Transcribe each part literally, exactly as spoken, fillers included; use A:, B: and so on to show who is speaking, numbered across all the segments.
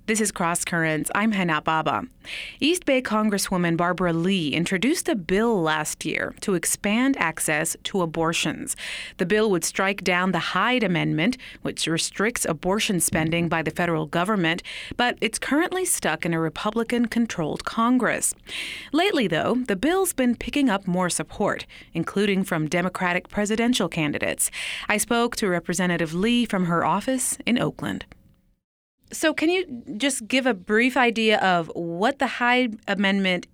A: This is Cross Currents. I'm Hana Baba. East Bay Congresswoman Barbara Lee introduced a bill last year to expand access to abortions. The bill would strike down the Hyde Amendment, which restricts abortion spending by the federal government, but it's currently stuck in a Republican-controlled Congress. Lately, though, the bill's been picking up more support, including from Democratic presidential candidates. I spoke to Representative Lee from her office in Oakland. So can you just give a brief idea of what the Hyde Amendment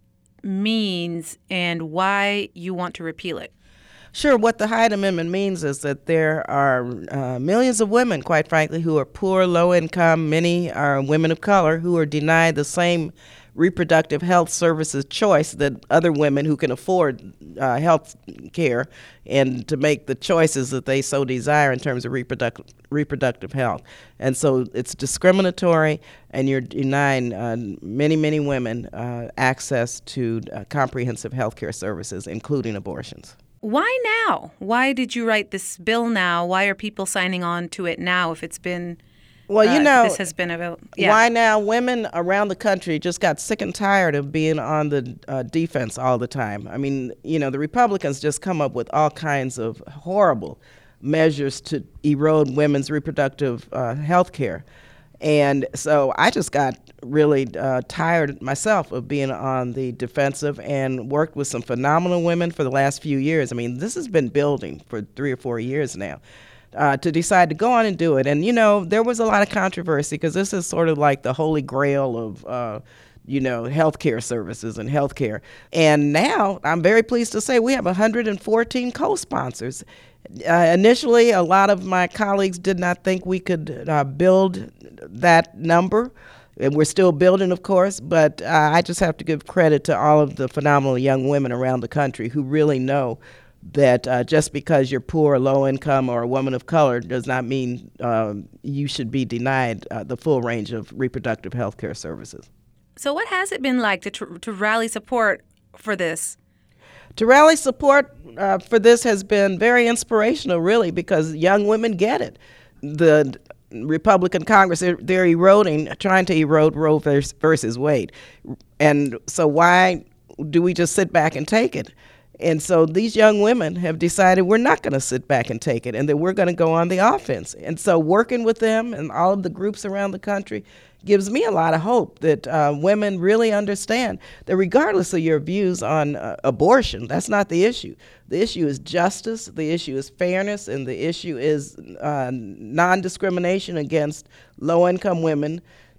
A: means and why you want to repeal it?
B: Sure. What the Hyde Amendment means is that there are uh, millions of women, quite frankly, who are poor, low income. Many are women of color who are denied the same reproductive health services choice that other women who can afford uh, health care and to make the choices that they so desire in terms of reproductive reproductive health. And so it's discriminatory, and you're denying uh, many, many women uh, access to uh, comprehensive health care services, including abortions.
A: Why now? Why did you write this bill now? Why are people signing on to it now if it's been
B: Well, you
A: uh,
B: know,
A: this has been available? Yeah.
B: Why now? Women around the country just got sick and tired of being on the uh, defense all the time. I mean, you know, the Republicans just come up with all kinds of horrible measures to erode women's reproductive uh, health care. And so I just got really uh, tired myself of being on the defensive and worked with some phenomenal women for the last few years. I mean, this has been building for three or four years now. Uh, to decide to go on and do it. And, you know, there was a lot of controversy because this is sort of like the holy grail of, uh, you know, healthcare services and healthcare. And now I'm very pleased to say we have one hundred fourteen co-sponsors. Uh, initially, a lot of my colleagues did not think we could uh, build that number. And we're still building, of course, but uh, I just have to give credit to all of the phenomenal young women around the country who really know that uh, just because you're poor, low income, or a woman of color does not mean um, you should be denied uh, the full range of reproductive health care services.
A: So what has it been like to, tr- to rally support for this?
B: To rally support uh, for this has been very inspirational, really, because young women get it. The Republican Congress, they're, they're eroding, trying to erode Roe versus, versus Wade. And so why do we just sit back and take it? And so these young women have decided we're not going to sit back and take it and that we're going to go on the offense. And so working with them and all of the groups around the country gives me a lot of hope that uh, women really understand that regardless of your views on uh, abortion, that's not the issue. The issue is justice, the issue is fairness, and the issue is uh, non-discrimination against low-income women,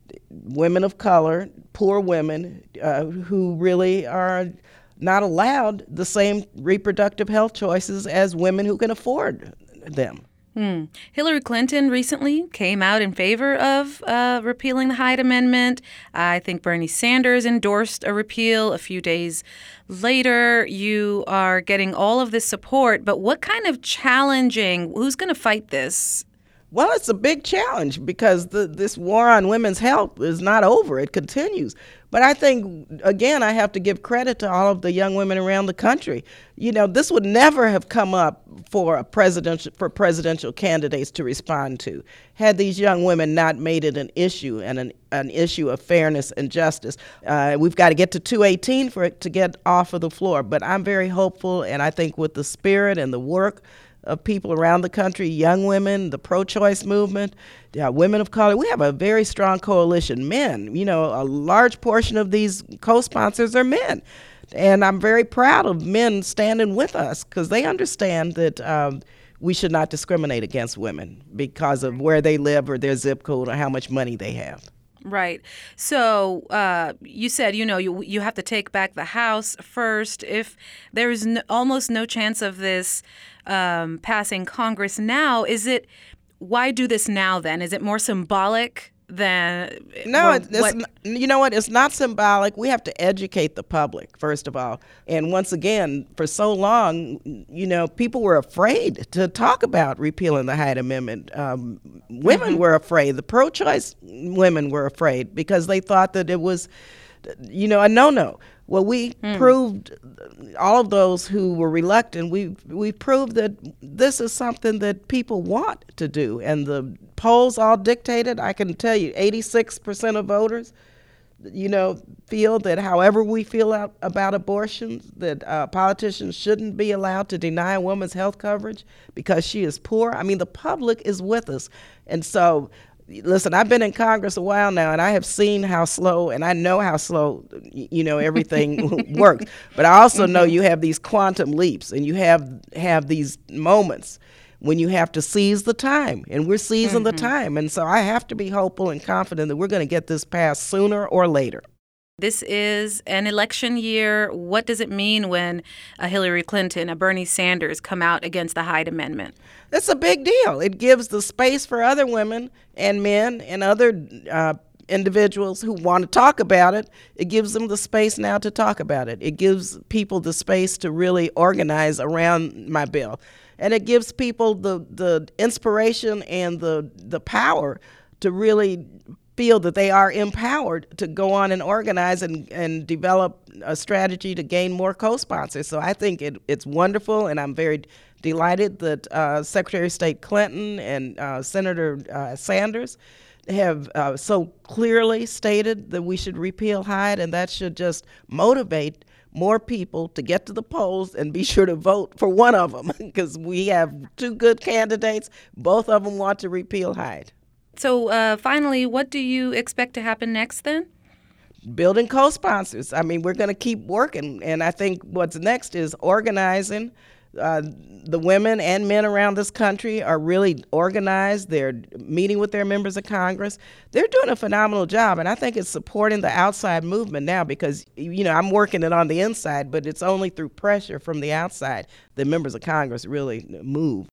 B: women of color, poor women uh, who really are not allowed the same reproductive health choices as women who can afford them.
A: Hmm. Hillary Clinton recently came out in favor of uh, repealing the Hyde Amendment. I think Bernie Sanders endorsed a repeal a few days later. You are getting all of this support, but what kind of challenging, who's going to fight this?
B: Well, it's a big challenge because the, this war on women's health is not over. It continues. But I think, again, I have to give credit to all of the young women around the country. You know, this would never have come up for a presidential for presidential candidates to respond to had these young women not made it an issue and an, an issue of fairness and justice. Uh, we've got to get to two eighteen for it to get off of the floor. But I'm very hopeful, and I think with the spirit and the work of people around the country, young women, the pro-choice movement, uh, women of color. We have a very strong coalition. Men, you know, a large portion of these co-sponsors are men. And I'm very proud of men standing with us because they understand that um, we should not discriminate against women because of where they live or their zip code or how much money they have.
A: Right. So uh, you said, you know, you you have to take back the House first. If there's no, almost no chance of this um, passing Congress now, is it, why do this now then? Is it more symbolic than?
B: No,
A: or
B: it's, it's
A: what?
B: n- you know what? It's not symbolic. We have to educate the public, first of all. And once again, for so long, you know, people were afraid to talk about repealing the Hyde Amendment. Um, women mm-hmm. were afraid. The pro-choice women were afraid because they thought that it was you know, a no-no. Well, we mm. proved, all of those who were reluctant, we we proved that this is something that people want to do. And the polls all dictated, I can tell you, eighty-six percent of voters, you know, feel that however we feel out about abortions, that uh, politicians shouldn't be allowed to deny a woman's health coverage because she is poor. I mean, the public is with us. And so, listen, I've been in Congress a while now, and I have seen how slow, and I know how slow, you know, everything works. But I also know you have these quantum leaps, and you have have these moments when you have to seize the time, and we're seizing mm-hmm. the time. And so I have to be hopeful and confident that we're going to get this passed sooner or later.
A: This is an election year. What does it mean when a Hillary Clinton, a Bernie Sanders come out against the Hyde Amendment?
B: It's a big deal. It gives the space for other women and men and other uh, individuals who want to talk about it. It gives them the space now to talk about it. It gives people the space to really organize around my bill. And it gives people the, the inspiration and the the power to really feel that they are empowered to go on and organize and, and develop a strategy to gain more co-sponsors. So I think it, it's wonderful, and I'm very delighted that uh, Secretary of State Clinton and uh, Senator uh, Sanders have uh, so clearly stated that we should repeal Hyde, and that should just motivate more people to get to the polls and be sure to vote for one of them, because we have two good candidates. Both of them want to repeal Hyde.
A: So uh, finally, what do you expect to happen next then?
B: Building co-sponsors. I mean, we're going to keep working, and I think what's next is organizing. Uh, the women and men around this country are really organized. They're meeting with their members of Congress. They're doing a phenomenal job, and I think it's supporting the outside movement now because, you know, I'm working it on the inside, but it's only through pressure from the outside that members of Congress really move.